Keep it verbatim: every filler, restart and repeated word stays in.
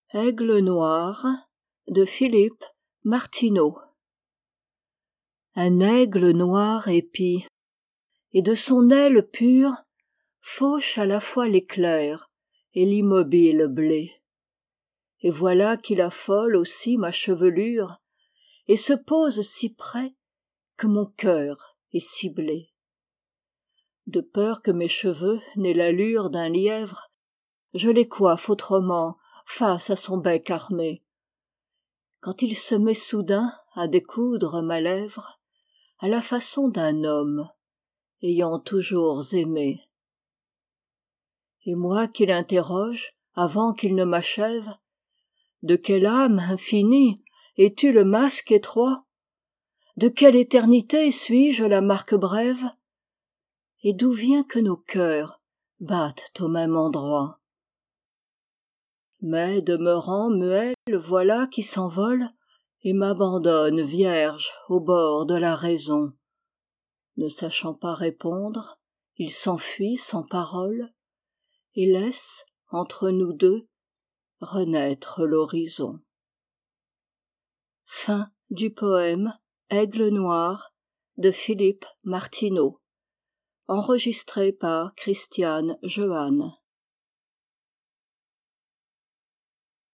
Aigle noir de Philippe Martineau. Un aigle noir épie, et de son aile pure fauche à la fois l'éclair et l'immobile blé. Et voilà qu'il affole aussi ma chevelure, et se pose si près que mon cœur est ciblé. De peur que mes cheveux n'aient l'allure d'un lièvre, je les coiffe autrement face à son bec armé. Quand il se met soudain à découdre ma lèvre, à la façon d'un homme ayant toujours aimé. Et moi qui l'interroge avant qu'il ne m'achève, de quelle âme infinie es-tu le masque étroit? De quelle éternité suis-je la marque brève? Et d'où vient que nos cœurs battent au même endroit? Mais demeurant muet, le voilà qui s'envole et m'abandonne vierge au bord de la raison. Ne sachant pas répondre, il s'enfuit sans parole et laisse, entre nous deux, renaître l'horizon. Fin du poème Aigle noir de Philippe Martineau, enregistré par Christiane Jehanne.